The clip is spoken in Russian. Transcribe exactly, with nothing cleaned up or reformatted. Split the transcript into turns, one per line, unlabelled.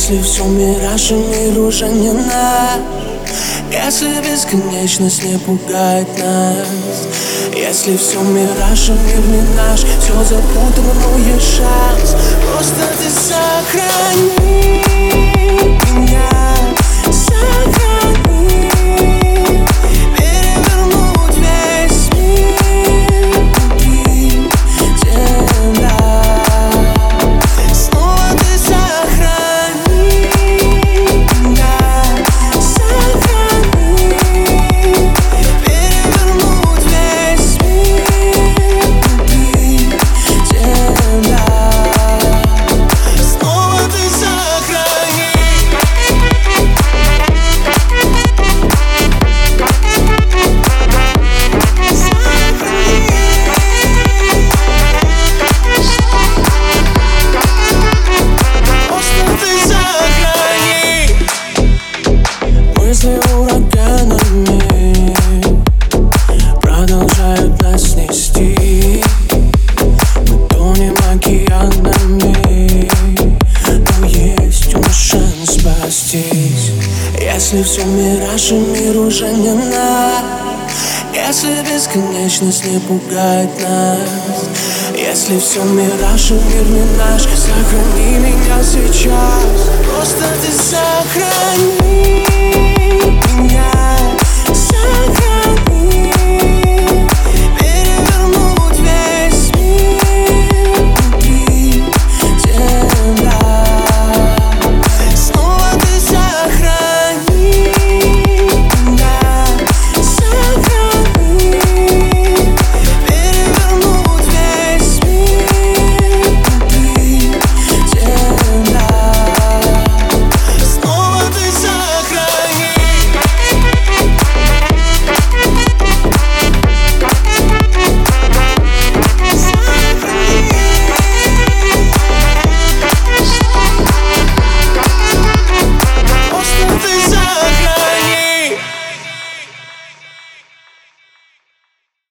Если все мираж и мир уже не наш, если бесконечность не пугает нас, если все мираж и мир не наш, все запутано, но есть шанс. Просто ты сохрани меня, сохрани. Перевернуть весь мир, пути, земля. Снова ты сохрани меня, сохрани. Перевернуть весь мир, пути, земля. Снова ты сохрани. Мысли ураганами продолжают нас нести. Мы тонем океанами, но есть у нас шанс спастись. Если все мираж и мир уже не наш, если бесконечность не пугает нас, если все мираж и мир не наш, сохрани меня сейчас. Просто ты сохрани.